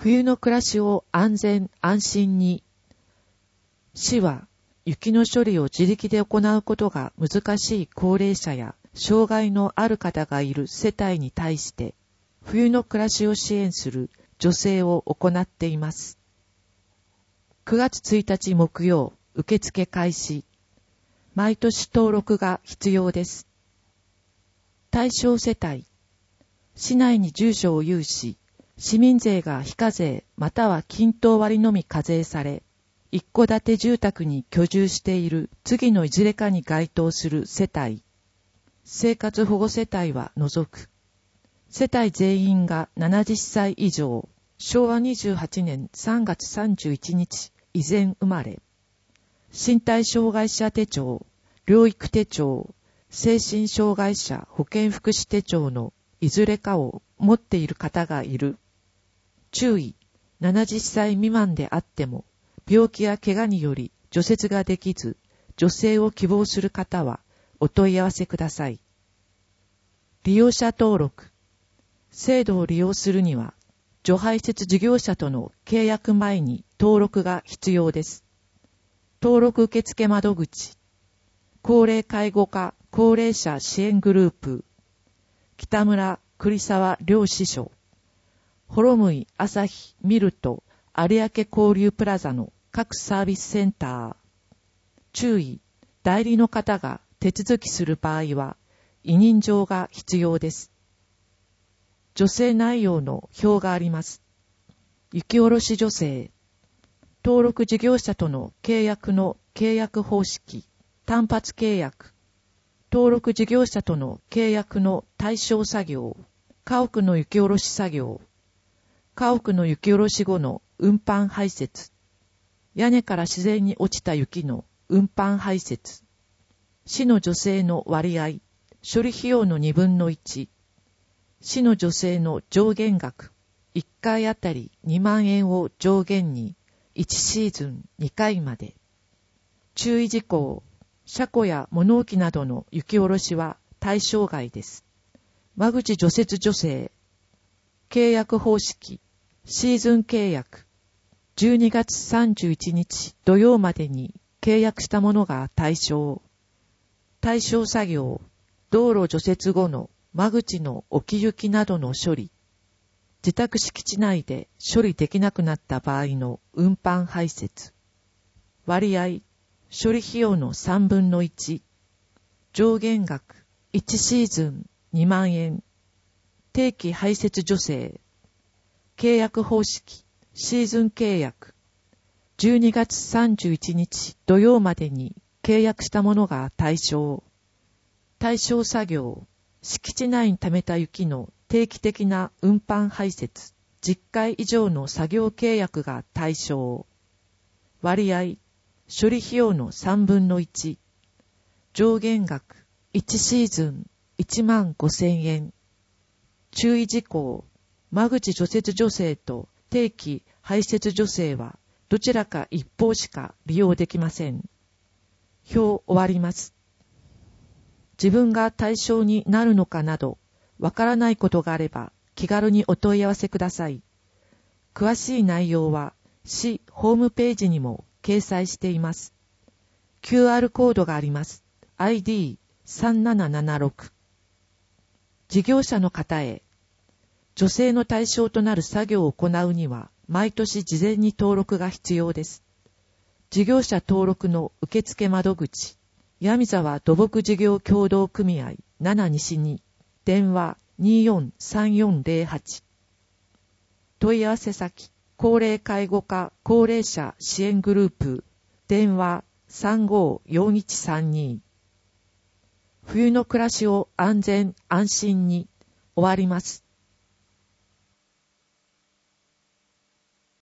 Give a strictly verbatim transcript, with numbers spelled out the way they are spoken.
冬の暮らしを安全安心に。市は雪の処理を自力で行うことが難しい高齢者や障害のある方がいる世帯に対して冬の暮らしを支援する助成を行っています。くがつついたち木曜、受付開始。毎年登録が必要です。対象世帯。市内に住所を有し、市民税が非課税または均等割のみ課税され、一戸建て住宅に居住している次のいずれかに該当する世帯。生活保護世帯は除く。世帯全員がななじゅっさい以上、しょうわにじゅうはちねんさんがつさんじゅういちにち以前生まれ。身体障害者手帳、療育手帳、精神障害者保健福祉手帳のいずれかを持っている方がいる。注意、ななじゅっさい未満であっても、病気や怪我により除雪ができず、助成を希望する方はお問い合わせください。利用者登録。制度を利用するには、除排泄事業者との契約前に登録が必要です。登録受付窓口。高齢介護課高齢者支援グループ。北村栗沢両支所。幌向朝日ミルト有明交流プラザの各サービスセンター。注意、代理の方が手続きする場合は委任状が必要です。助成内容の表があります。雪下ろし助成。登録事業者との契約の契約方式。単発契約。登録事業者との契約の対象作業。家屋の雪下ろし作業。家屋の雪下ろし後の運搬排雪。屋根から自然に落ちた雪の運搬排雪。市の助成の割合。処理費用のにぶんのいち。市の助成の上限額。いっかいあたりにまんえんを上限にいちシーズンにかいまで。注意事項。車庫や物置などの雪下ろしは対象外です。間口除雪助成。契約方式。シーズン契約。じゅうにがつさんじゅういちにち土曜までに契約したものが対象。対象作業。道路除雪後の間口の置き行きなどの処理。自宅敷地内で処理できなくなった場合の運搬排雪。割合。処理費用のさんぶんのいち。上限額。いちシーズンにまんえん。定期排雪助成。契約方式。シーズン契約。じゅうにがつさんじゅういちにち土曜までに契約したものが対象。対象作業。敷地内に溜めた雪の定期的な運搬排雪。じっかい以上の作業契約が対象。割合。処理費用のさんぶんのいち。上限額。いちシーズンいちまんごせんえん。注意事項。間口除雪助成と定期排雪助成はどちらか一方しか利用できません。表終わります。自分が対象になるのかなど、わからないことがあれば気軽にお問い合わせください。詳しい内容は市ホームページにも掲載しています。キューアール コードがあります。アイディーさんななななろく。事業者の方へ。助成の対象となる作業を行うには、毎年事前に登録が必要です。事業者登録の受付窓口。闇沢土木事業協同組合なな西に。電話にーよんさんよんゼロはち。問い合わせ先。高齢介護課高齢者支援グループ。電話さんごーよんいちさんに。冬の暮らしを安全安心に。終わります。